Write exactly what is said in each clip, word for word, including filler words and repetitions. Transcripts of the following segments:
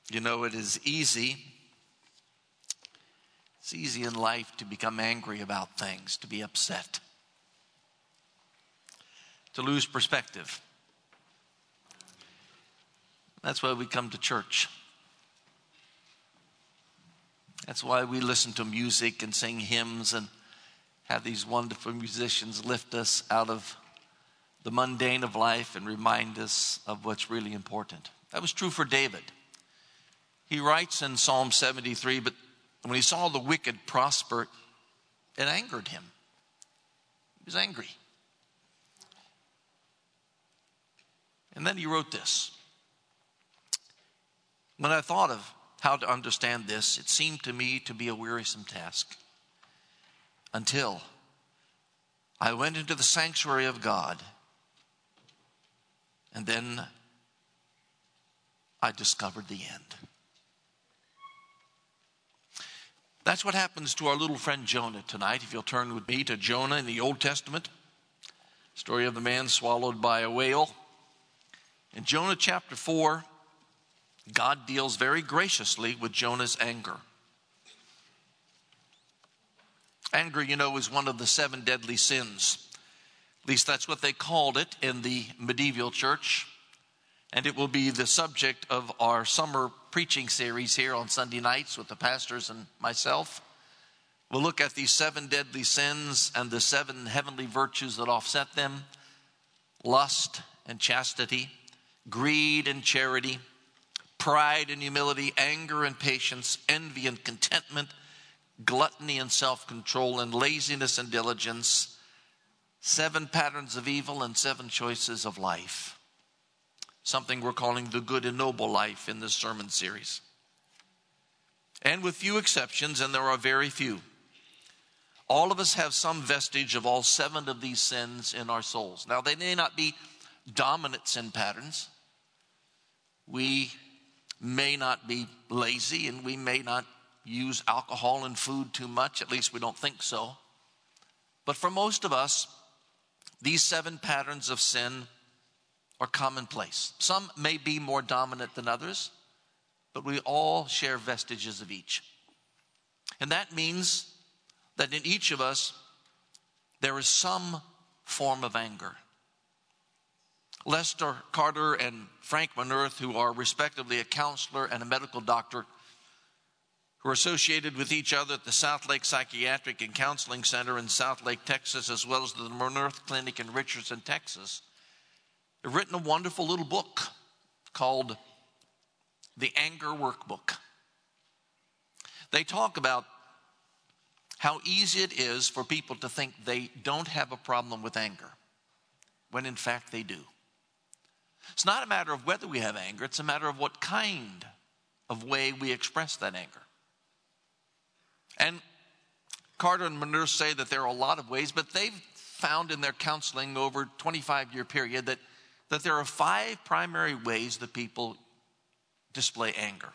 You know, it is easy. It's easy in life to become angry about things, to be upset, to lose perspective. That's why we come to church. That's why we listen to music and sing hymns and have these wonderful musicians lift us out of the mundane of life and remind us of what's really important. That was true for David. He writes in Psalm seventy-three, but when he saw the wicked prosper, it angered him. He was angry. And then he wrote this. When I thought of how to understand this, it seemed to me to be a wearisome task until I went into the sanctuary of God, and then I discovered the end. That's what happens to our little friend Jonah tonight. If you'll turn with me to Jonah in the Old Testament, story of the man swallowed by a whale. In Jonah chapter four, God deals very graciously with Jonah's anger. Anger, you know, is one of the seven deadly sins. At least that's what they called it in the medieval church. And it will be the subject of our summer preaching series here on Sunday nights with the pastors and myself. We'll look at these seven deadly sins and the seven heavenly virtues that offset them: lust and chastity, greed and charity, pride and humility, anger and patience, envy and contentment, gluttony and self-control, and laziness and diligence. Seven patterns of evil and seven choices of life. Something we're calling the good and noble life in this sermon series. And with few exceptions, and there are very few, all of us have some vestige of all seven of these sins in our souls. Now, they may not be dominant sin patterns. We may not be lazy, and we may not use alcohol and food too much. At least we don't think so. But for most of us, these seven patterns of sin are commonplace. Some may be more dominant than others, but we all share vestiges of each. And that means that in each of us, there is some form of anger. Lester Carter and Frank Manerth, who are respectively a counselor and a medical doctor, who are associated with each other at the South Lake Psychiatric and Counseling Center in South Lake, Texas, as well as the Manerth Clinic in Richardson, Texas, have written a wonderful little book called The Anger Workbook. They talk about how easy it is for people to think they don't have a problem with anger, when in fact they do. It's not a matter of whether we have anger, it's a matter of what kind of way we express that anger. And Carter and Manerth say that there are a lot of ways, but they've found in their counseling over a twenty-five year period that, that there are five primary ways that people display anger.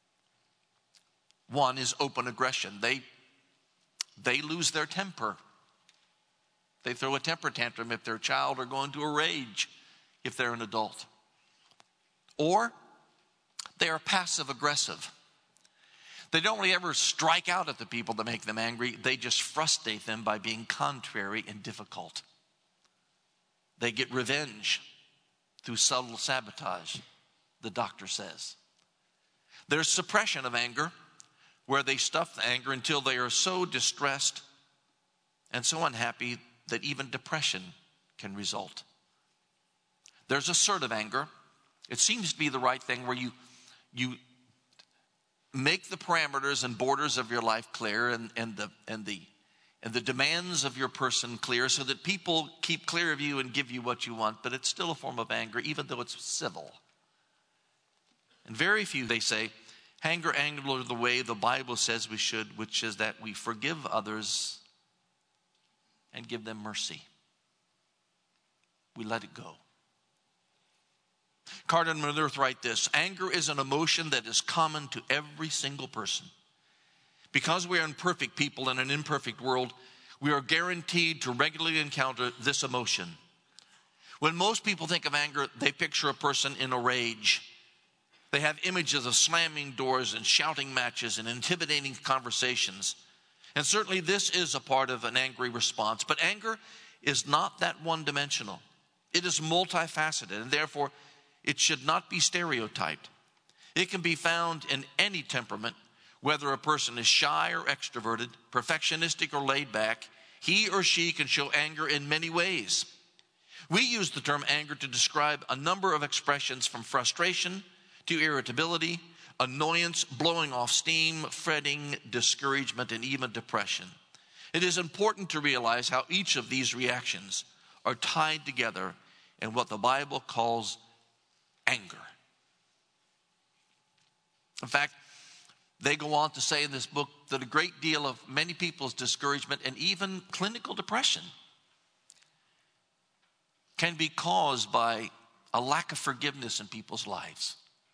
One is open aggression. They, they lose their temper. They throw a temper tantrum if they're a child, or go into a rage if they're an adult. Or they are passive aggressive. They don't really ever strike out at the people that make them angry. They just frustrate them by being contrary and difficult. They get revenge through subtle sabotage, the doctor says. There's suppression of anger, where they stuff the anger until they are so distressed and so unhappy that even depression can result. There's assertive anger. It seems to be the right thing, where you, you make the parameters and borders of your life clear, and, and, the, and, the, and the demands of your person clear, so that people keep clear of you and give you what you want, but it's still a form of anger, even though it's civil. And very few, they say, anger anger the way the Bible says we should, which is that we forgive others and give them mercy. We let it go. Carter and Manerth write this: anger is an emotion that is common to every single person. Because we are imperfect people in an imperfect world, we are guaranteed to regularly encounter this emotion. When most people think of anger, they picture a person in a rage. They have images of slamming doors and shouting matches and intimidating conversations. And certainly this is a part of an angry response. But anger is not that one-dimensional. It is multifaceted, and therefore it should not be stereotyped. It can be found in any temperament, whether a person is shy or extroverted, perfectionistic or laid back. He or she can show anger in many ways. We use the term anger to describe a number of expressions from frustration to irritability, annoyance, blowing off steam, fretting, discouragement, and even depression. It is important to realize how each of these reactions are tied together in what the Bible calls anger. In fact, they go on to say in this book that a great deal of many people's discouragement and even clinical depression can be caused by a lack of forgiveness in people's lives.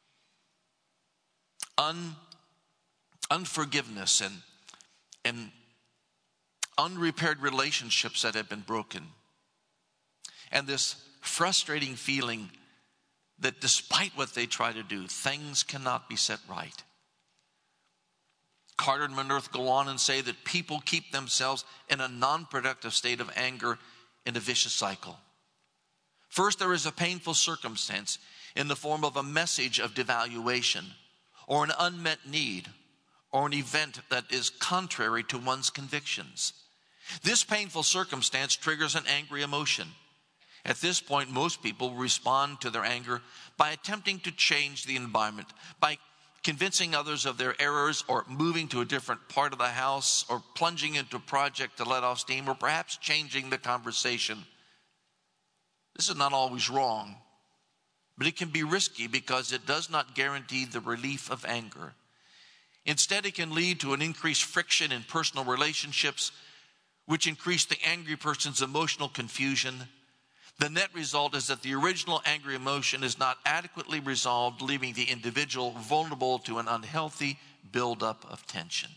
Un, unforgiveness and, and unrepaired relationships that have been broken. And this frustrating feeling that despite what they try to do, things cannot be set right. Carter and Manerth go on and say that people keep themselves in a non-productive state of anger in a vicious cycle. First, there is a painful circumstance in the form of a message of devaluation or an unmet need or an event that is contrary to one's convictions. This painful circumstance triggers an angry emotion. At this point, most people respond to their anger by attempting to change the environment, by convincing others of their errors or moving to a different part of the house or plunging into a project to let off steam or perhaps changing the conversation. This is not always wrong, but it can be risky because it does not guarantee the relief of anger. Instead, it can lead to an increased friction in personal relationships, which increase the angry person's emotional confusion. The net result is that the original angry emotion is not adequately resolved, leaving the individual vulnerable to an unhealthy buildup of tension.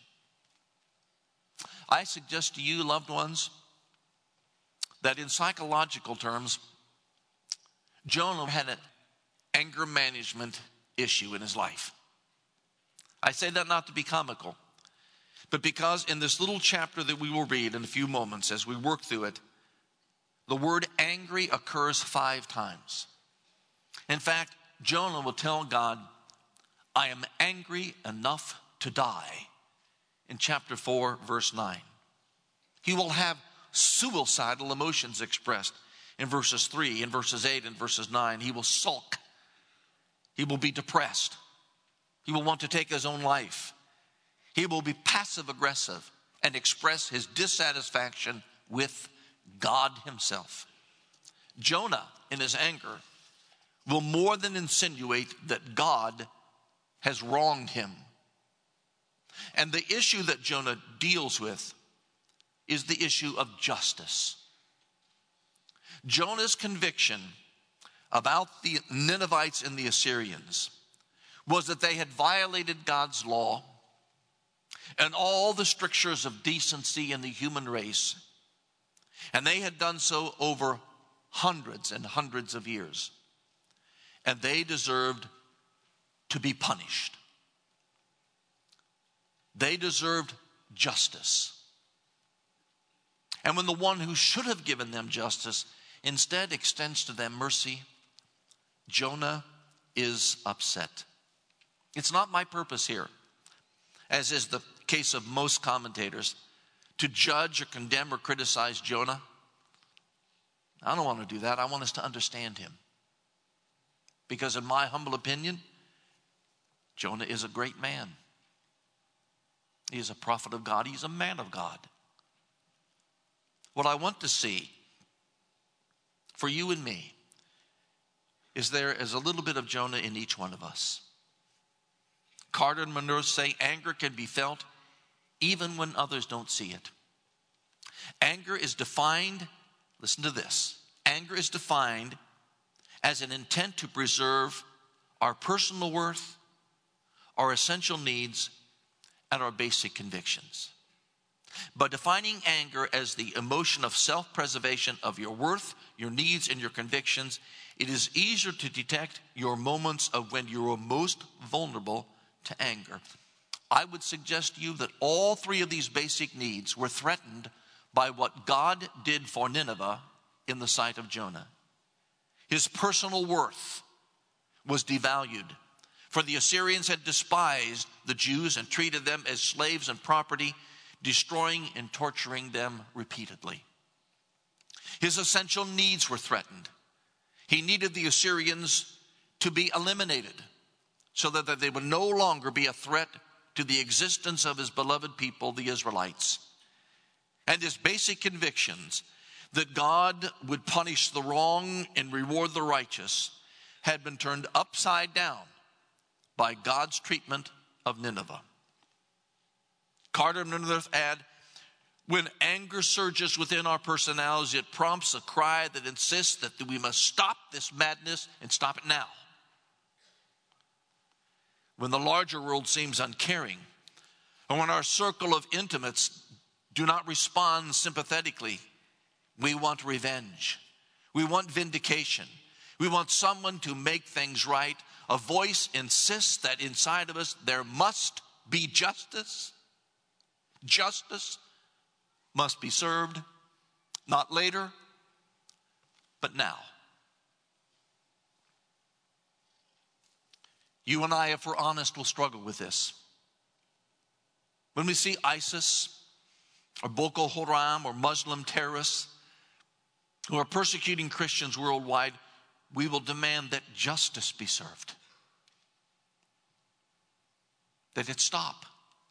I suggest to you, loved ones, that in psychological terms, Jonah had an anger management issue in his life. I say that not to be comical, but because in this little chapter that we will read in a few moments as we work through it, the word angry occurs five times. In fact, Jonah will tell God, I am angry enough to die, in chapter four, verse nine. He will have suicidal emotions expressed in verses three, in verses eight, and verses nine. He will sulk. He will be depressed. He will want to take his own life. He will be passive aggressive and express his dissatisfaction with God himself. Jonah, in his anger, will more than insinuate that God has wronged him. And the issue that Jonah deals with is the issue of justice. Jonah's conviction about the Ninevites and the Assyrians was that they had violated God's law and all the strictures of decency in the human race. And they had done so over hundreds and hundreds of years. And they deserved to be punished. They deserved justice. And when the one who should have given them justice instead extends to them mercy, Jonah is upset. It's not my purpose here, as is the case of most commentators, to judge or condemn or criticize Jonah. I don't want to do that. I want us to understand him. Because in my humble opinion, Jonah is a great man. He is a prophet of God. He's a man of God. What I want to see for you and me is there is a little bit of Jonah in each one of us. Carter and Manerth say anger can be felt even when others don't see it. Anger is defined, listen to this, anger is defined as an intent to preserve our personal worth, our essential needs, and our basic convictions. By defining anger as the emotion of self-preservation of your worth, your needs, and your convictions, it is easier to detect your moments of when you are most vulnerable to anger. I would suggest to you that all three of these basic needs were threatened by what God did for Nineveh in the sight of Jonah. His personal worth was devalued, for the Assyrians had despised the Jews and treated them as slaves and property, destroying and torturing them repeatedly. His essential needs were threatened. He needed the Assyrians to be eliminated so that they would no longer be a threat to the existence of his beloved people, the Israelites. And his basic convictions that God would punish the wrong and reward the righteous had been turned upside down by God's treatment of Nineveh. Carter and Nineveh add, when anger surges within our personalities, it prompts a cry that insists that we must stop this madness and stop it now. When the larger world seems uncaring, or when our circle of intimates do not respond sympathetically, we want revenge. We want vindication. We want someone to make things right. A voice insists that inside of us there must be justice. Justice must be served, not later, but now. You and I, if we're honest, will struggle with this. When we see ISIS or Boko Haram or Muslim terrorists who are persecuting Christians worldwide, we will demand that justice be served, that it stop,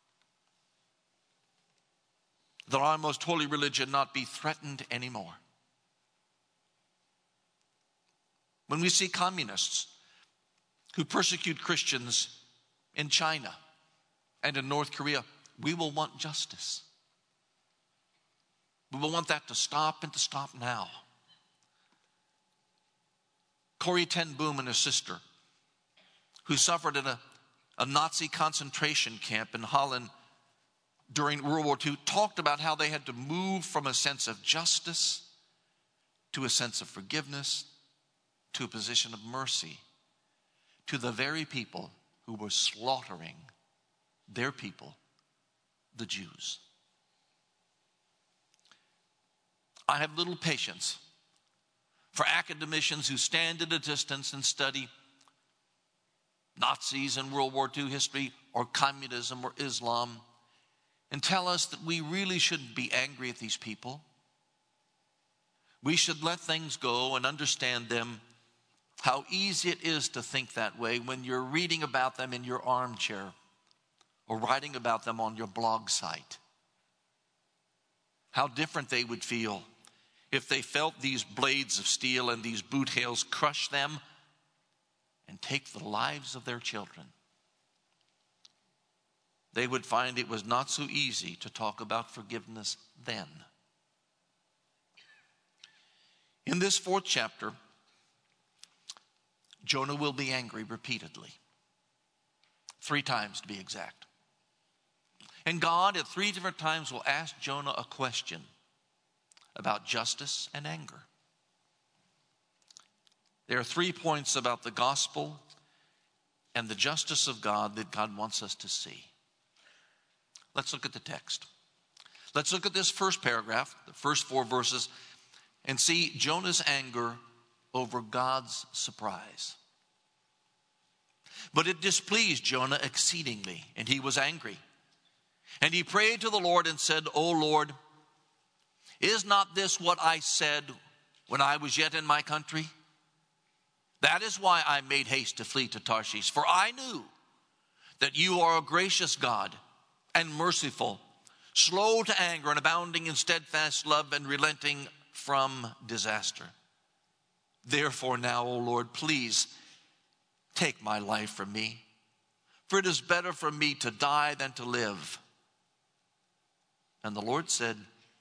that our most holy religion not be threatened anymore. When we see communists who persecute Christians in China and in North Korea, we will want justice. We will want that to stop and to stop now. Corrie ten Boom and her sister, who suffered in a, a Nazi concentration camp in Holland during World War Two, talked about how they had to move from a sense of justice to a sense of forgiveness to a position of mercy to the very people who were slaughtering their people, the Jews. I have little patience for academicians who stand at a distance and study Nazis and World War Two history or communism or Islam and tell us that we really shouldn't be angry at these people. We should let things go and understand them. How easy it is to think that way when you're reading about them in your armchair or writing about them on your blog site. How different they would feel if they felt these blades of steel and these boot hails crush them and take the lives of their children. They would find it was not so easy to talk about forgiveness then. In this fourth chapter, Jonah will be angry repeatedly. Three times to be exact. And God at three different times will ask Jonah a question about justice and anger. There are three points about the gospel and the justice of God that God wants us to see. Let's look at the text. Let's look at this first paragraph, the first four verses, and see Jonah's anger over God's surprise. But it displeased Jonah exceedingly, and he was angry. And he prayed to the Lord and said, O Lord, is not this what I said when I was yet in my country? That is why I made haste to flee to Tarshish, for I knew that you are a gracious God and merciful, slow to anger and abounding in steadfast love and relenting from disaster. Therefore now, O Lord, please take my life from me, for it is better for me to die than to live. And the Lord said,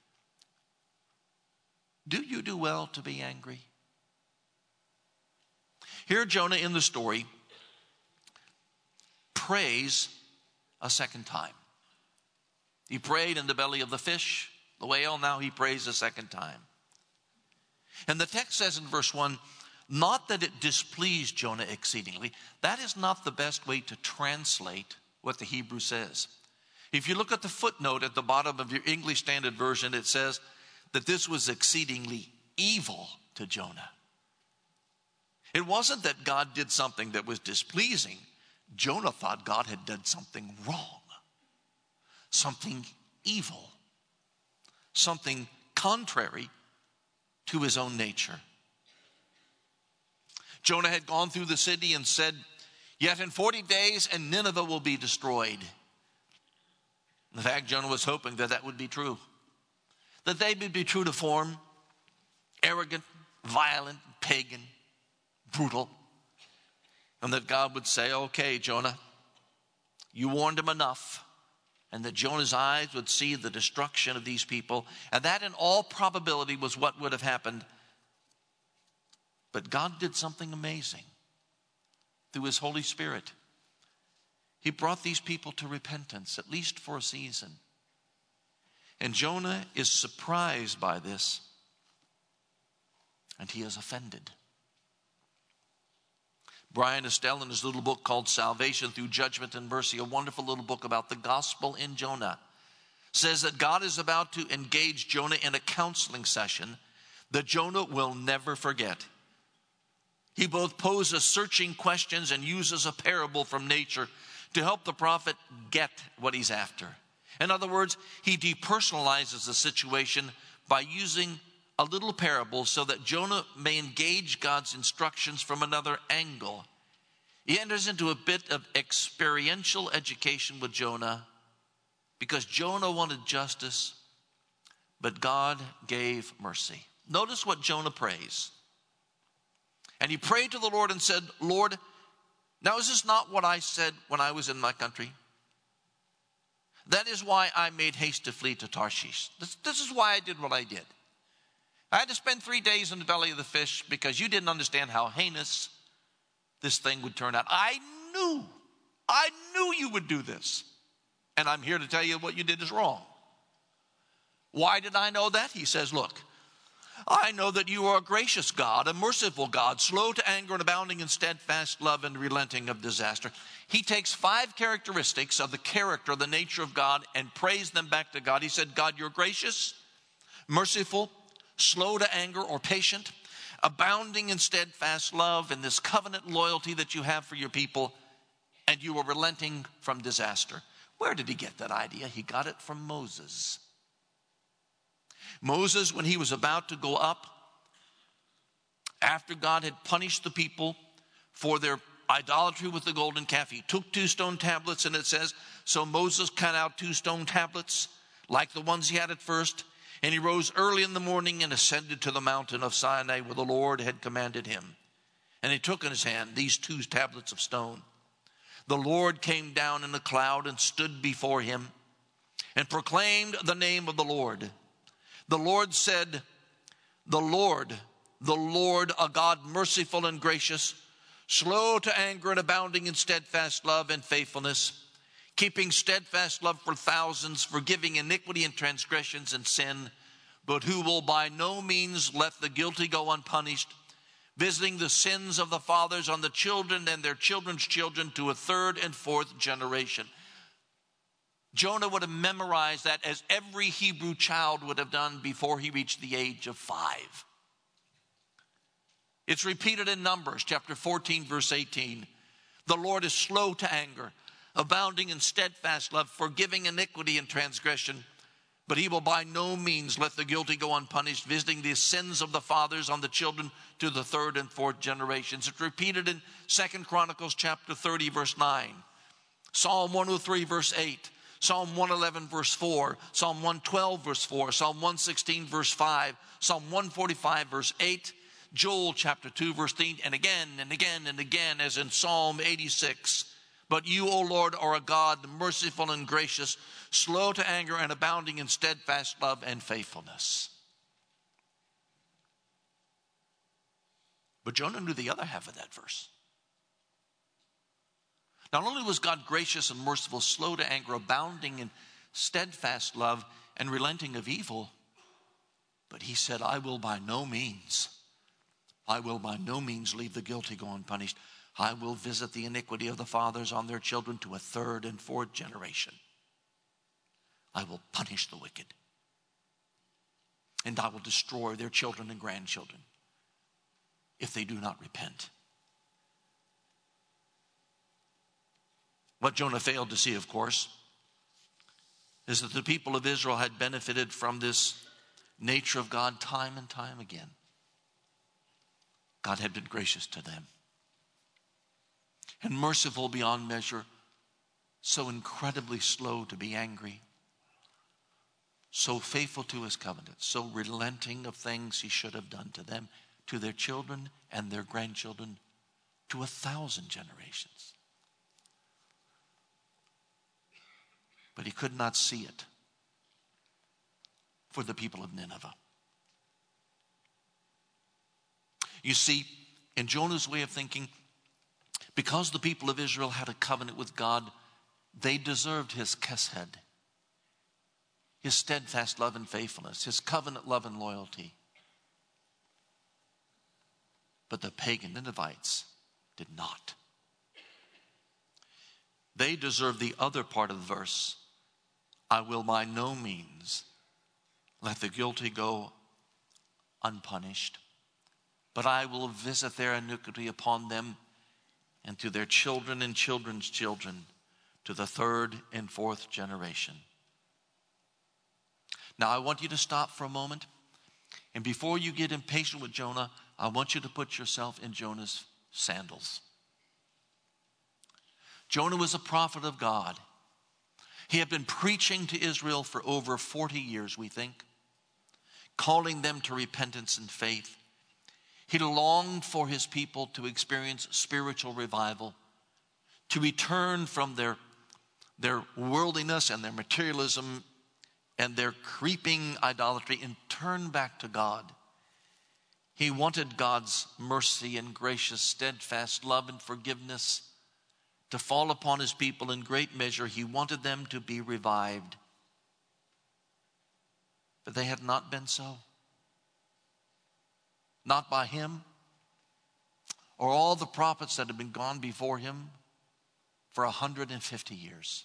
do you do well to be angry? Here Jonah in the story prays a second time. He prayed in the belly of the fish, the whale. Now he prays a second time. And the text says in verse one, not that it displeased Jonah exceedingly. That is not the best way to translate what the Hebrew says. If you look at the footnote at the bottom of your English Standard Version, it says that this was exceedingly evil to Jonah. It wasn't that God did something that was displeasing. Jonah thought God had done something wrong, something evil, something contrary to his own nature. Jonah had gone through the city and said, "Yet in forty days and Nineveh will be destroyed." In fact, Jonah was hoping that that would be true, that they would be true to form, arrogant, violent, pagan, brutal, and that God would say, "Okay, Jonah, you warned him enough," and that Jonah's eyes would see the destruction of these people, and that in all probability was what would have happened. But God did something amazing through his Holy Spirit. He brought these people to repentance, at least for a season. And Jonah is surprised by this, and he is offended. Brian Estelle, in his little book called Salvation Through Judgment and Mercy, a wonderful little book about the gospel in Jonah, says that God is about to engage Jonah in a counseling session that Jonah will never forget. He both poses searching questions and uses a parable from nature to help the prophet get what he's after. In other words, he depersonalizes the situation by using a little parable so that Jonah may engage God's instructions from another angle. He enters into a bit of experiential education with Jonah because Jonah wanted justice, but God gave mercy. Notice what Jonah prays. And he prayed to the Lord and said, "Lord, now is this not what I said when I was in my country? That is why I made haste to flee to Tarshish. This, this is why I did what I did. I had to spend three days in the belly of the fish because you didn't understand how heinous this thing would turn out. I knew, I knew you would do this. And I'm here to tell you what you did is wrong." Why did I know that? He says, "Look, I know that you are a gracious God, a merciful God, slow to anger and abounding in steadfast love and relenting of disaster." He takes five characteristics of the character, the nature of God, and prays them back to God. He said, "God, you're gracious, merciful, slow to anger or patient, abounding in steadfast love and this covenant loyalty that you have for your people, and you are relenting from disaster." Where did he get that idea? He got it from Moses. Moses, when he was about to go up, after God had punished the people for their idolatry with the golden calf, he took two stone tablets, and it says, so Moses cut out two stone tablets like the ones he had at first, and he rose early in the morning and ascended to the mountain of Sinai where the Lord had commanded him. And he took in his hand these two tablets of stone. The Lord came down in a cloud and stood before him and proclaimed the name of the Lord. The Lord said, "The Lord, the Lord, a God merciful and gracious, slow to anger and abounding in steadfast love and faithfulness, keeping steadfast love for thousands, forgiving iniquity and transgressions and sin, but who will by no means let the guilty go unpunished, visiting the sins of the fathers on the children and their children's children to a third and fourth generation." Jonah would have memorized that as every Hebrew child would have done before he reached the age of five. It's repeated in Numbers chapter fourteen, verse eighteen. The Lord is slow to anger, abounding in steadfast love, forgiving iniquity and transgression, but he will by no means let the guilty go unpunished, visiting the sins of the fathers on the children to the third and fourth generations. It's repeated in Second Chronicles chapter thirty, verse nine, Psalm one oh three, verse eight, Psalm one eleven, verse four, Psalm one twelve, verse four, Psalm one sixteen, verse five, Psalm one forty-five, verse eight, Joel chapter two, verse three, and again and again and again, as in Psalm eighty-six. But you, O Lord, are a God merciful and gracious, slow to anger and abounding in steadfast love and faithfulness. But Jonah knew the other half of that verse. Not only was God gracious and merciful, slow to anger, abounding in steadfast love and relenting of evil, but he said, I will by no means I will by no means leave the guilty go unpunished. I will visit the iniquity of the fathers on their children to a third and fourth generation. I will punish the wicked. And I will destroy their children and grandchildren if they do not repent. What Jonah failed to see, of course, is that the people of Israel had benefited from this nature of God time and time again. God had been gracious to them and merciful beyond measure, so incredibly slow to be angry, so faithful to his covenant, so relenting of things he should have done to them, to their children and their grandchildren, to a thousand generations. But he could not see it for the people of Nineveh. You see, in Jonah's way of thinking, because the people of Israel had a covenant with God, they deserved his kesed, his steadfast love and faithfulness, his covenant love and loyalty. But the pagan Ninevites did not. They deserved the other part of the verse. I will by no means let the guilty go unpunished, but I will visit their iniquity upon them and to their children and children's children, to the third and fourth generation. Now I want you to stop for a moment, and before you get impatient with Jonah, I want you to put yourself in Jonah's sandals. Jonah was a prophet of God. He had been preaching to Israel for over forty years, we think, calling them to repentance and faith. He longed for his people to experience spiritual revival, to return from their, their worldliness and their materialism and their creeping idolatry and turn back to God. He wanted God's mercy and gracious, steadfast love and forgiveness to fall upon his people in great measure. He wanted them to be revived. But they had not been so. Not by him or all the prophets that had been gone before him for one hundred fifty years.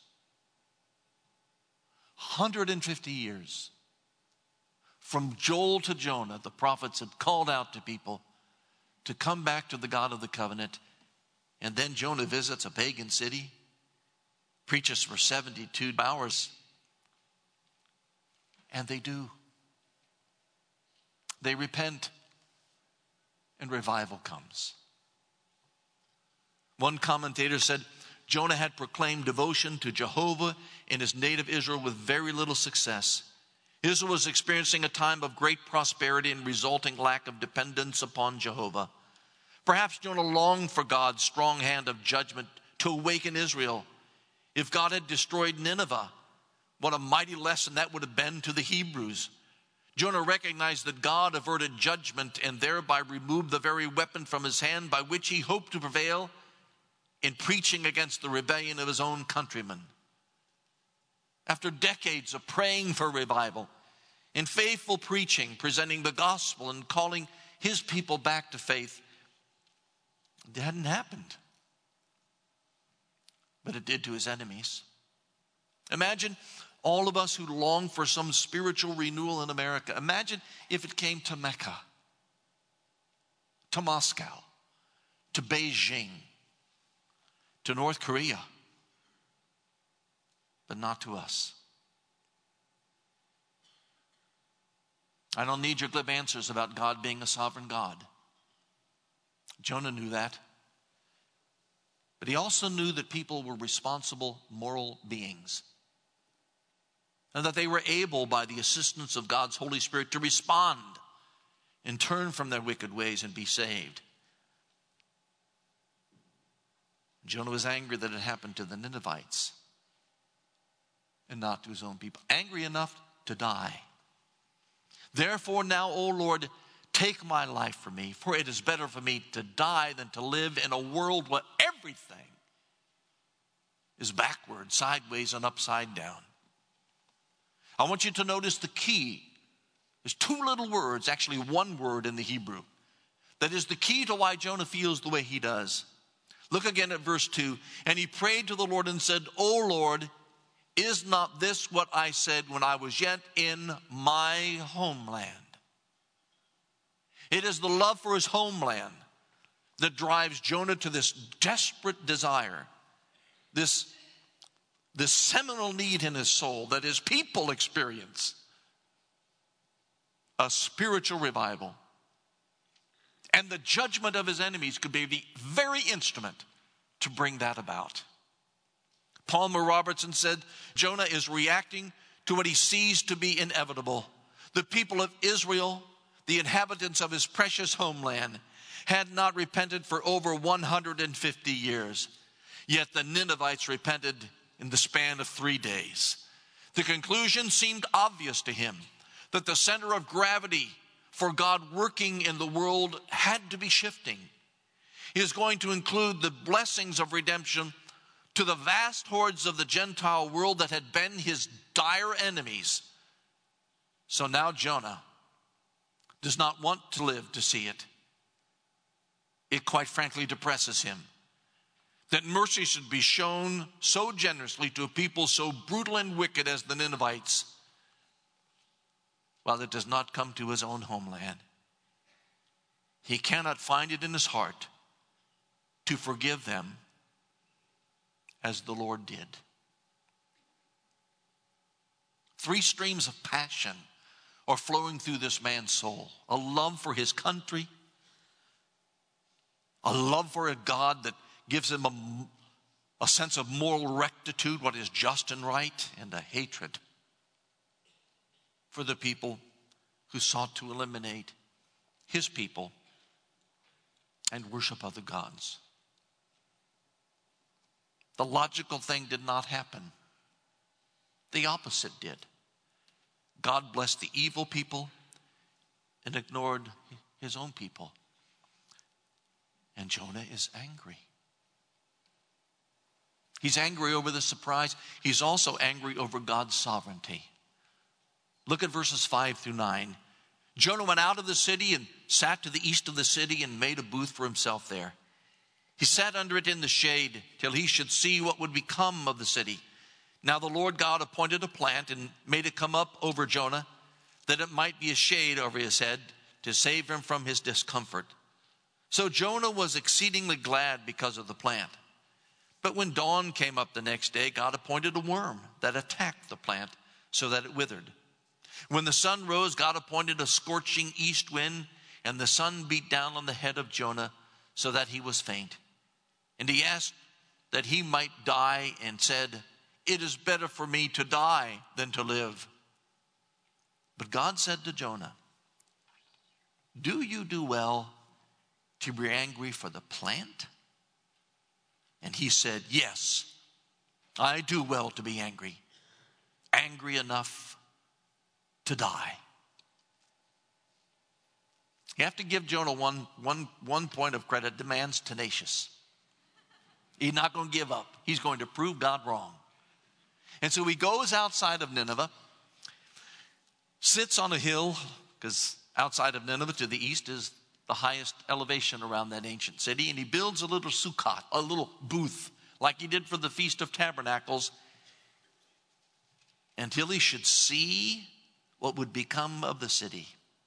one hundred fifty years. From Joel to Jonah, the prophets had called out to people to come back to the God of the covenant. And then Jonah visits a pagan city, preaches for seventy-two hours, and they do. They repent, and revival comes. One commentator said, Jonah had proclaimed devotion to Jehovah in his native Israel with very little success. Israel was experiencing a time of great prosperity and resulting lack of dependence upon Jehovah. Perhaps Jonah longed for God's strong hand of judgment to awaken Israel. If God had destroyed Nineveh, what a mighty lesson that would have been to the Hebrews. Jonah recognized that God averted judgment and thereby removed the very weapon from his hand by which he hoped to prevail in preaching against the rebellion of his own countrymen. After decades of praying for revival, in faithful preaching, presenting the gospel and calling his people back to faith, it hadn't happened. But it did to his enemies. Imagine all of us who long for some spiritual renewal in America. Imagine if it came to Mecca, to Moscow, to Beijing, to North Korea, but not to us. I don't need your glib answers about God being a sovereign God. Jonah knew that. But he also knew that people were responsible moral beings, and that they were able, by the assistance of God's Holy Spirit, to respond and turn from their wicked ways and be saved. Jonah was angry that it happened to the Ninevites and not to his own people. Angry enough to die. Therefore now, O Lord, take my life from me, for it is better for me to die than to live in a world where everything is backward, sideways, and upside down. I want you to notice the key. There's two little words, actually one word in the Hebrew. that is the key to why Jonah feels the way he does. Look again at verse two. And he prayed to the Lord and said, O Lord, is not this what I said when I was yet in my homeland? It is the love for his homeland that drives Jonah to this desperate desire, this, this seminal need in his soul that his people experience a spiritual revival. And the judgment of his enemies could be the very instrument to bring that about. Palmer Robertson said, Jonah is reacting to what he sees to be inevitable. The people of Israel, the inhabitants of his precious homeland, had not repented for over one hundred fifty years. Yet the Ninevites repented in the span of three days. The conclusion seemed obvious to him, that the center of gravity for God working in the world had to be shifting. He is going to include the blessings of redemption to the vast hordes of the Gentile world that had been his dire enemies. So now Jonah does not want to live to see it. It quite frankly depresses him that mercy should be shown so generously to a people so brutal and wicked as the Ninevites, while it does not come to his own homeland. He cannot find it in his heart to forgive them as the Lord did. Three streams of passion are flowing through this man's soul. A love for his country, a love for a God that gives him a, a sense of moral rectitude, what is just and right, and a hatred for the people who sought to eliminate his people and worship other gods. The logical thing did not happen. The opposite did. God blessed the evil people and ignored his own people. And Jonah is angry. He's angry over the surprise. He's also angry over God's sovereignty. Look at verses five through nine. Jonah went out of the city and sat to the east of the city and made a booth for himself there. He sat under it in the shade till he should see what would become of the city. Now the Lord God appointed a plant and made it come up over Jonah, that it might be a shade over his head to save him from his discomfort. So Jonah was exceedingly glad because of the plant. But when dawn came up the next day, God appointed a worm that attacked the plant so that it withered. When the sun rose, God appointed a scorching east wind, and the sun beat down on the head of Jonah so that he was faint. And he asked that he might die and said, it is better for me to die than to live. But God said to Jonah, do you do well to be angry for the plant? And he said, yes, I do well to be angry, angry enough to die. You have to give Jonah one, one, one point of credit. The man's tenacious. He's not going to give up. He's going to prove God wrong. And so he goes outside of Nineveh, sits on a hill, because outside of Nineveh to the east is the highest elevation around that ancient city, and he builds a little sukkah, a little booth, like he did for the Feast of Tabernacles, until he should see what would become of the city.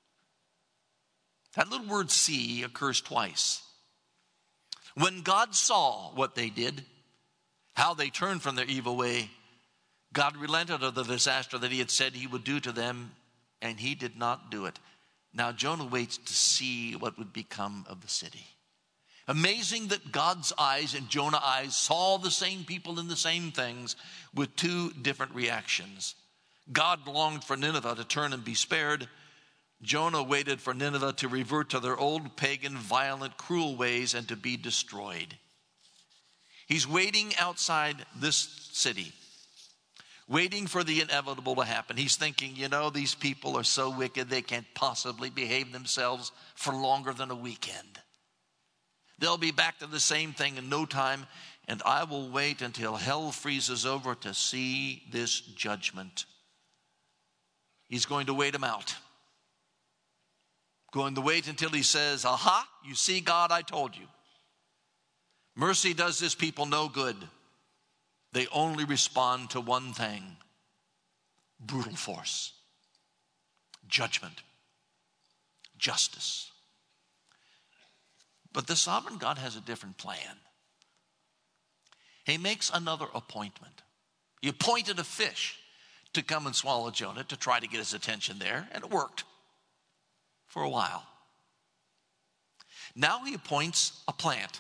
That little word see occurs twice. When God saw what they did, how they turned from their evil way, God relented of the disaster that he had said he would do to them, and he did not do it. Now Jonah waits to see what would become of the city. Amazing that God's eyes and Jonah's eyes saw the same people and the same things with two different reactions. God longed for Nineveh to turn and be spared. Jonah waited for Nineveh to revert to their old pagan, violent, cruel ways and to be destroyed. He's waiting outside this city, waiting for the inevitable to happen. He's thinking, you know, these people are so wicked they can't possibly behave themselves for longer than a weekend. They'll be back to the same thing in no time, and I will wait until hell freezes over to see this judgment. He's going to wait them out. going to wait until he says, aha, you see, God, I told you. Mercy does this people no good. They only respond to one thing: brutal force, judgment, justice. But the sovereign God has a different plan. He makes another appointment. He appointed a fish to come and swallow Jonah to try to get his attention there, and it worked for a while. Now he appoints a plant.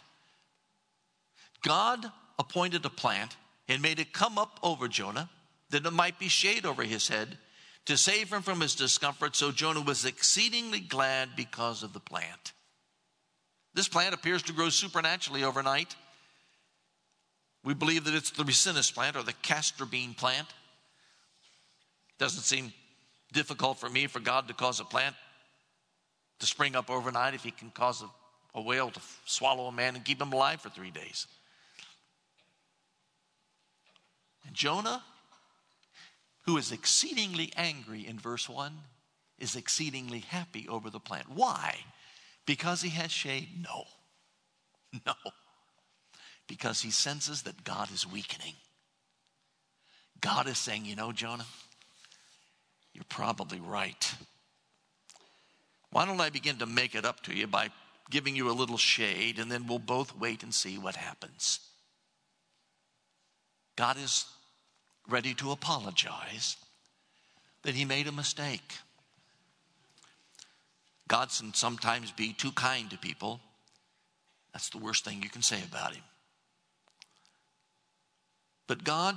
God appointed a plant and made it come up over Jonah, that it might be shade over his head, to save him from his discomfort. So Jonah was exceedingly glad because of the plant. This plant appears to grow supernaturally overnight. We believe that it's the ricinus plant, or the castor bean plant. Doesn't seem difficult for me for God to cause a plant to spring up overnight if he can cause a, a whale to swallow a man and keep him alive for three days. And Jonah, who is exceedingly angry in verse one, is exceedingly happy over the plant. Why? Because he has shade? No. No. Because he senses that God is weakening. God is saying, you know, Jonah, you're probably right. Why don't I begin to make it up to you by giving you a little shade, and then we'll both wait and see what happens. God is ready to apologize that he made a mistake. God can sometimes be too kind to people. That's the worst thing you can say about him. But God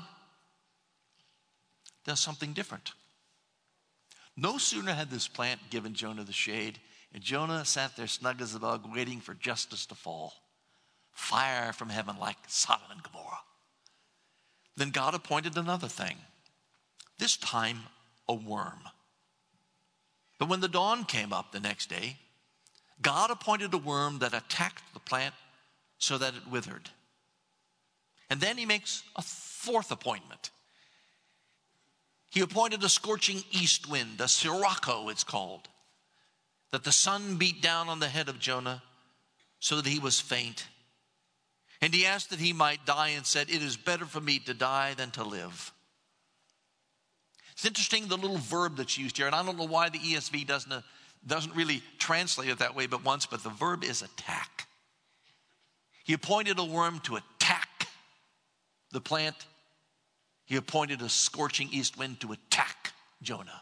does something different. No sooner had this plant given Jonah the shade, and Jonah sat there snug as a bug, waiting for justice to fall. Fire from heaven like Sodom and Gomorrah. Then God appointed another thing. This time, a worm. But when the dawn came up the next day, God appointed a worm that attacked the plant so that it withered. And then he makes a fourth appointment. He appointed a scorching east wind, a sirocco it's called, that the sun beat down on the head of Jonah so that he was faint. And he asked that he might die and said, it is better for me to die than to live. It's interesting, the little verb that's used here, and I don't know why the E S V doesn't, uh, doesn't really translate it that way but once, but the verb is attack. He appointed a worm to attack the plant. He appointed a scorching east wind to attack Jonah.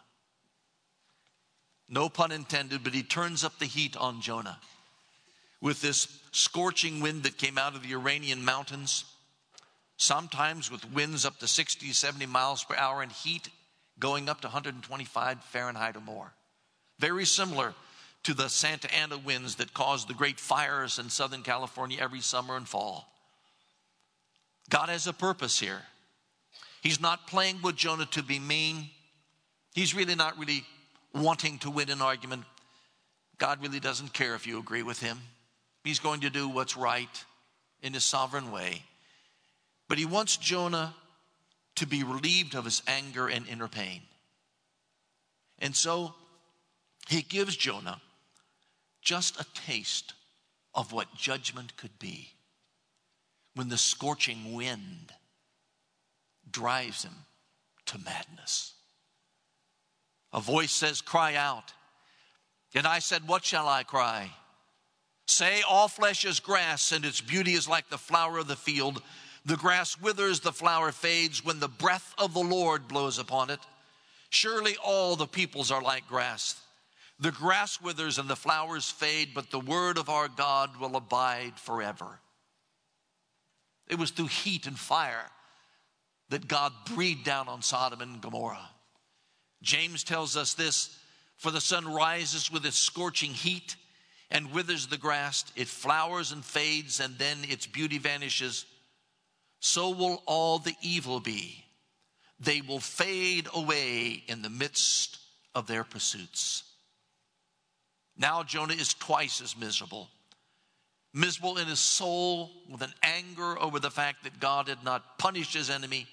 No pun intended, but he turns up the heat on Jonah with this scorching wind that came out of the Iranian mountains, sometimes with winds up to sixty, seventy miles per hour and heat going up to one hundred twenty-five Fahrenheit or more. Very similar to the Santa Ana winds that caused the great fires in Southern California every summer and fall. God has a purpose here. He's not playing with Jonah to be mean. He's really not really wanting to win an argument. God really doesn't care if you agree with him. He's going to do what's right in his sovereign way. But he wants Jonah to be relieved of his anger and inner pain. And so he gives Jonah just a taste of what judgment could be when the scorching wind drives him to madness. A voice says, cry out. And I said, what shall I cry? Say, all flesh is grass, and its beauty is like the flower of the field. The grass withers, the flower fades, when the breath of the Lord blows upon it. Surely all the peoples are like grass. The grass withers and the flowers fade, but the word of our God will abide forever. It was through heat and fire that God breathed down on Sodom and Gomorrah. James tells us this, for the sun rises with its scorching heat and withers the grass. It flowers and fades, and then its beauty vanishes. So will all the evil be. They will fade away in the midst of their pursuits. Now Jonah is twice as miserable. Miserable in his soul with an anger over the fact that God had not punished his enemy,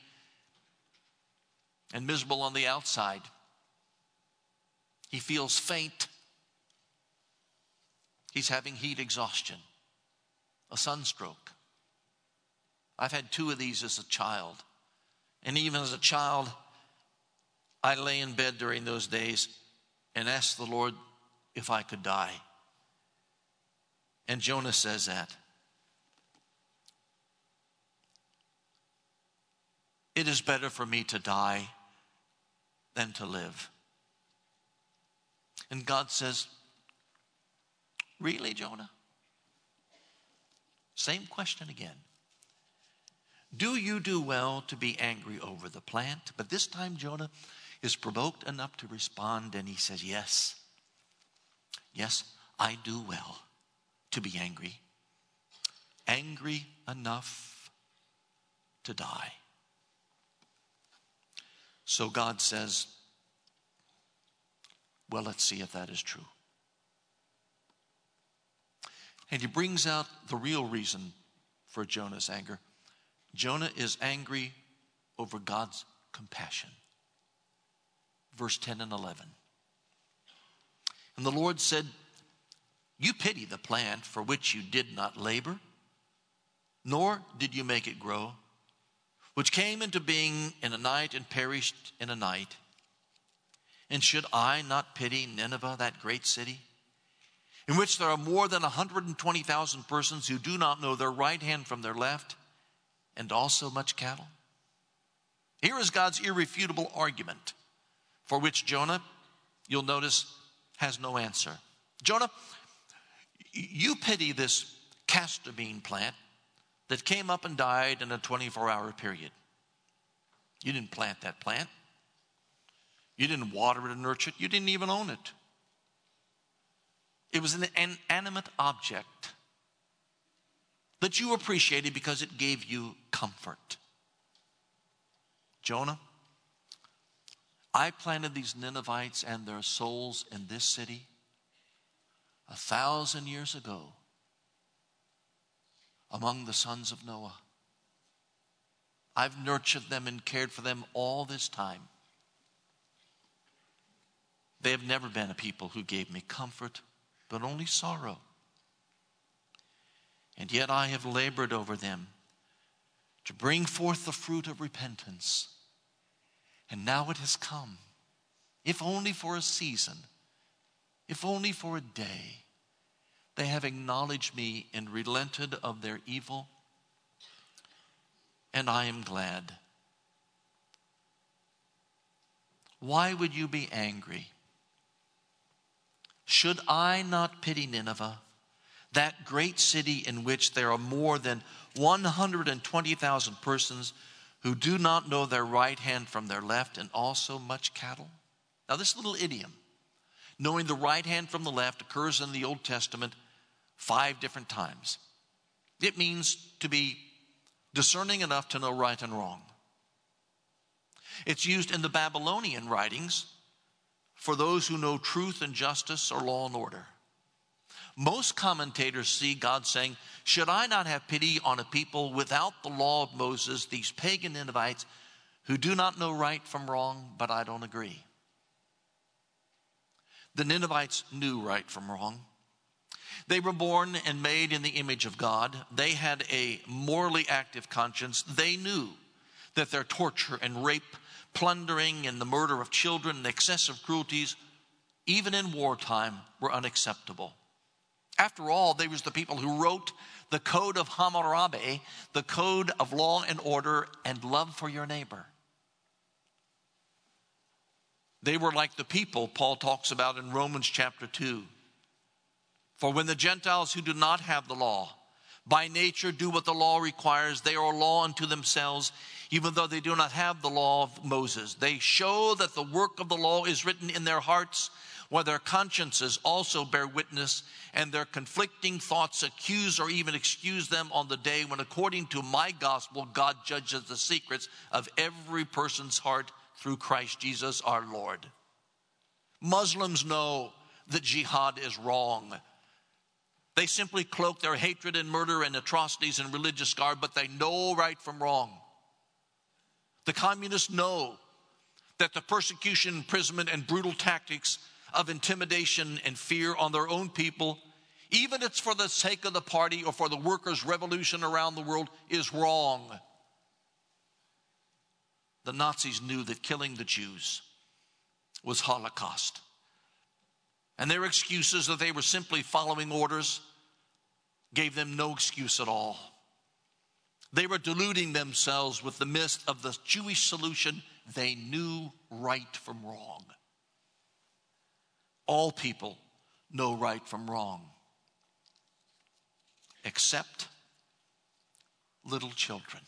and miserable on the outside. He feels faint. He's having heat exhaustion, a sunstroke. I've had two of these as a child. And even as a child, I lay in bed during those days and asked the Lord if I could die. And Jonah says that. It is better for me to die than to live. And God says, really, Jonah? Same question again. Do you do well to be angry over the plant? But this time Jonah is provoked enough to respond, and he says, yes. Yes, I do well to be angry. Angry enough to die. So God says, well, let's see if that is true. And he brings out the real reason for Jonah's anger. Jonah is angry over God's compassion. Verse ten and eleven. And the Lord said, you pity the plant for which you did not labor, nor did you make it grow, which came into being in a night and perished in a night. And should I not pity Nineveh, that great city, in which there are more than one hundred twenty thousand persons who do not know their right hand from their left, and also much cattle? Here is God's irrefutable argument, for which Jonah, you'll notice, has no answer. Jonah, you pity this castor bean plant that came up and died in a twenty-four hour period. You didn't plant that plant. You didn't water it and nurture it. You didn't even own it. It was an inanimate object that you appreciated because it gave you comfort. Jonah, I planted these Ninevites and their souls in this city a thousand years ago among the sons of Noah. I've nurtured them and cared for them all this time. They have never been a people who gave me comfort, but only sorrow. And yet I have labored over them to bring forth the fruit of repentance. And now it has come, if only for a season, if only for a day. They have acknowledged me and relented of their evil, and I am glad. Why would you be angry? Should I not pity Nineveh, that great city in which there are more than one hundred twenty thousand persons who do not know their right hand from their left, and also much cattle? Now this little idiom, knowing the right hand from the left, occurs in the Old Testament five different times. It means to be discerning enough to know right and wrong. It's used in the Babylonian writings for those who know truth and justice or law and order. Most commentators see God saying, should I not have pity on a people without the law of Moses, these pagan Ninevites who do not know right from wrong? But I don't agree. The Ninevites knew right from wrong. They were born and made in the image of God. They had a morally active conscience. They knew that their torture and rape, plundering and the murder of children and excessive cruelties, even in wartime, were unacceptable. After all, they was the people who wrote the Code of Hammurabi, the code of law and order and love for your neighbor. They were like the people Paul talks about in Romans chapter two. For when the Gentiles who do not have the law, by nature do what the law requires, they are a law unto themselves, even though they do not have the law of Moses. They show that the work of the law is written in their hearts, while their consciences also bear witness, and their conflicting thoughts accuse or even excuse them on the day when, according to my gospel, God judges the secrets of every person's heart through Christ Jesus our Lord. Muslims know that jihad is wrong. They simply cloak their hatred and murder and atrocities in religious garb, but they know right from wrong. The communists know that the persecution, imprisonment, and brutal tactics of intimidation and fear on their own people even if it's for the sake of the party or for the workers' revolution around the world, is wrong. The Nazis knew that killing the Jews was Holocaust. And their excuses that they were simply following orders gave them no excuse at all. They were deluding themselves with the myth of the Jewish solution. They knew right from wrong. All people know right from wrong, except little children.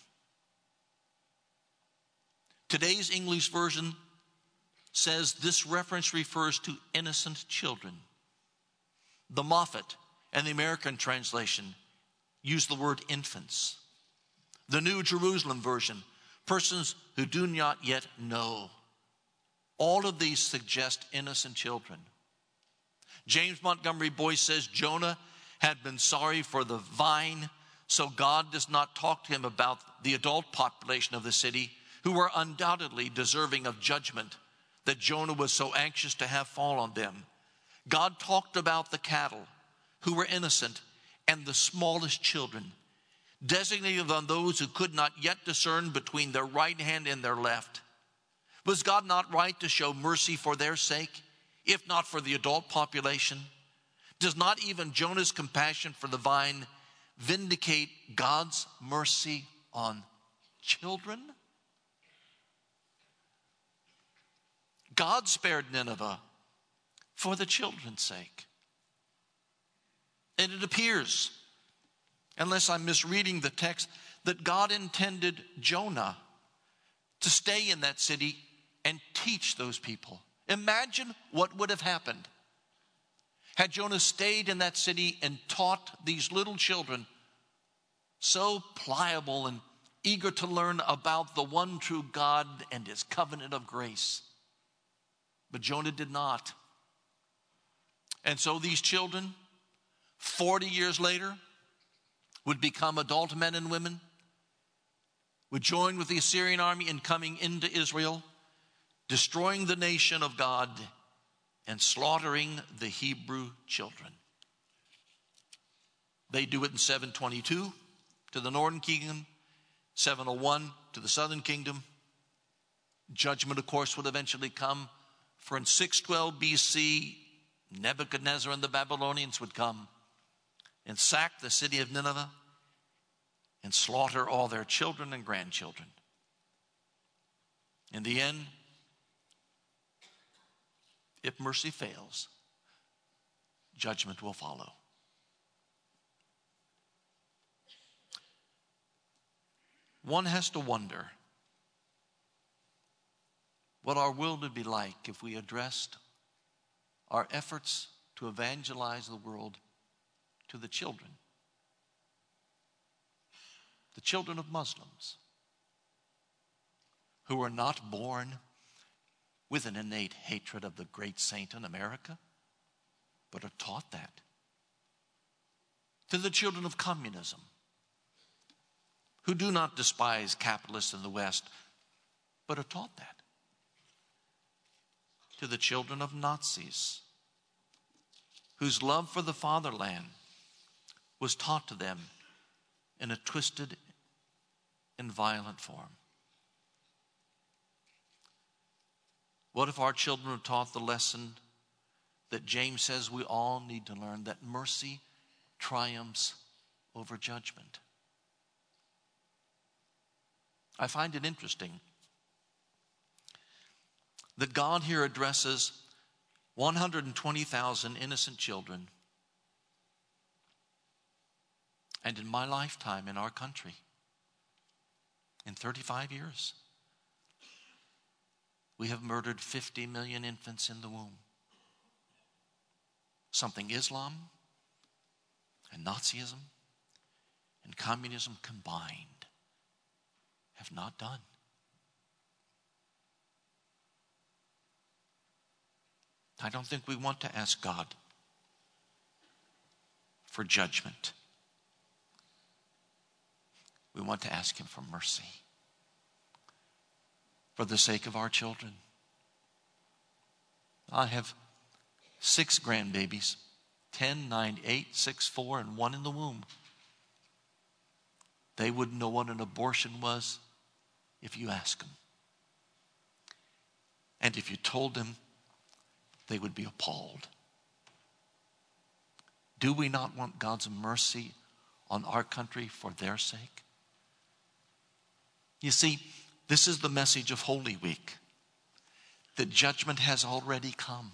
Today's English version says this reference refers to innocent children. The Moffat and the American translation use the word infants. The New Jerusalem version, persons who do not yet know. All of these suggest innocent children. James Montgomery Boyce says Jonah had been sorry for the vine, so God does not talk to him about the adult population of the city, who were undoubtedly deserving of judgment that Jonah was so anxious to have fall on them. God talked about the cattle, who were innocent, and the smallest children, designated on those who could not yet discern between their right hand and their left. Was God not right to show mercy for their sake, if not for the adult population? Does not even Jonah's compassion for the vine vindicate God's mercy on children? God spared Nineveh for the children's sake. And it appears, unless I'm misreading the text, that God intended Jonah to stay in that city and teach those people. Imagine what would have happened had Jonah stayed in that city and taught these little children, so pliable and eager to learn about the one true God and his covenant of grace. But Jonah did not. And so these children, forty years later, would become adult men and women, would join with the Assyrian army in coming into Israel, destroying the nation of God and slaughtering the Hebrew children. They do it in seven twenty-two to the northern kingdom, seven oh one to the southern kingdom. Judgment, of course, would eventually come, for in six twelve B C, Nebuchadnezzar and the Babylonians would come and sack the city of Nineveh and slaughter all their children and grandchildren. In the end, if mercy fails, judgment will follow. One has to wonder what our world would be like if we addressed our efforts to evangelize the world to the children, the children of Muslims, who are not born with an innate hatred of the great saint in America, but are taught that. To the children of communism, who do not despise capitalists in the West, but are taught that. To the children of Nazis, whose love for the fatherland was taught to them in a twisted and violent form. What if our children were taught the lesson that James says we all need to learn, that mercy triumphs over judgment? I find it interesting that God here addresses one hundred twenty thousand innocent children. And in my lifetime in our country, in thirty-five years, we have murdered fifty million infants in the womb. Something Islam and Nazism and communism combined have not done. I don't think we want to ask God for judgment. We want to ask him for mercy for the sake of our children. I have six grandbabies, ten, nine, eight, six, four, and one in the womb. They wouldn't know what an abortion was if you asked them. And if you told them, they would be appalled. Do we not want God's mercy on our country for their sake? You see, this is the message of Holy Week. The judgment has already come.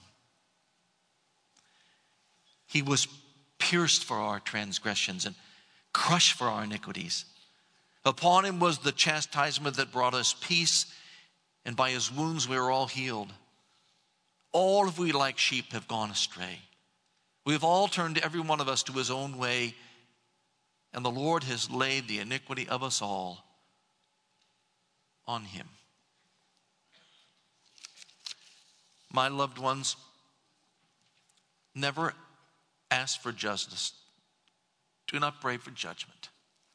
He was pierced for our transgressions and crushed for our iniquities. Upon him was the chastisement that brought us peace, and by his wounds we are all healed. All of we like sheep have gone astray. We have all turned every one of us to his own way, and the Lord has laid the iniquity of us all on him. My loved ones, never ask for justice. Do not pray for judgment.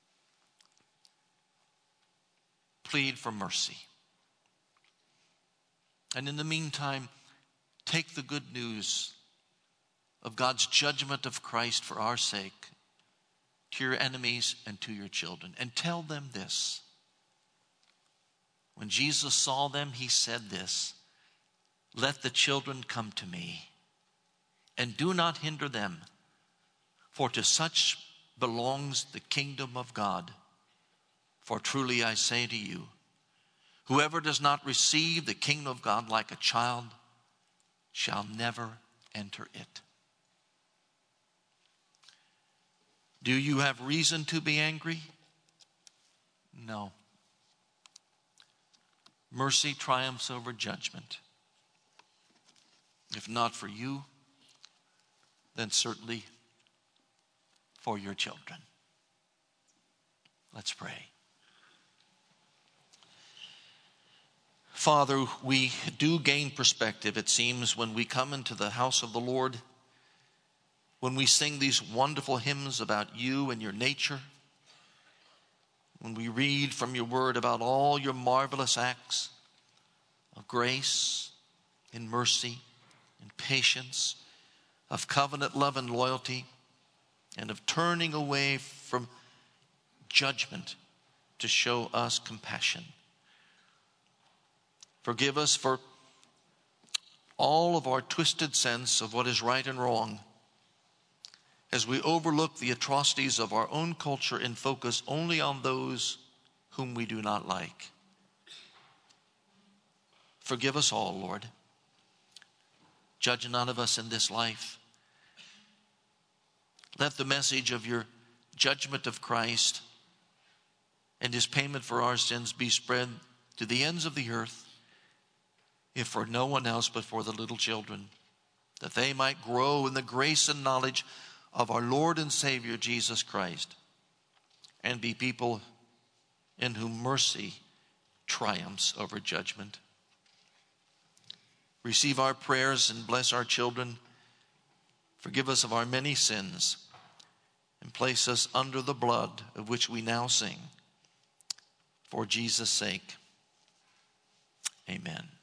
Plead for mercy. And in the meantime, take the good news of God's judgment of Christ for our sake to your enemies and to your children. And tell them this. When Jesus saw them, he said this, "Let the children come to me, and do not hinder them, for to such belongs the kingdom of God. For truly I say to you, whoever does not receive the kingdom of God like a child shall never enter it." Do you have reason to be angry? No. Mercy triumphs over judgment. If not for you, then certainly for your children. Let's pray. Father, we do gain perspective, it seems, when we come into the house of the Lord, when we sing these wonderful hymns about you and your nature, when we read from your word about all your marvelous acts of grace and mercy and patience, of covenant love and loyalty, and of turning away from judgment to show us compassion. Forgive us for all of our twisted sense of what is right and wrong as we overlook the atrocities of our own culture and focus only on those whom we do not like. Forgive us all, Lord. Judge none of us in this life. Let the message of your judgment of Christ and his payment for our sins be spread to the ends of the earth, if for no one else but for the little children, that they might grow in the grace and knowledge of our Lord and Savior Jesus Christ, and be people in whom mercy triumphs over judgment. Receive our prayers and bless our children. Forgive us of our many sins, and place us under the blood of which we now sing. For Jesus' sake, amen.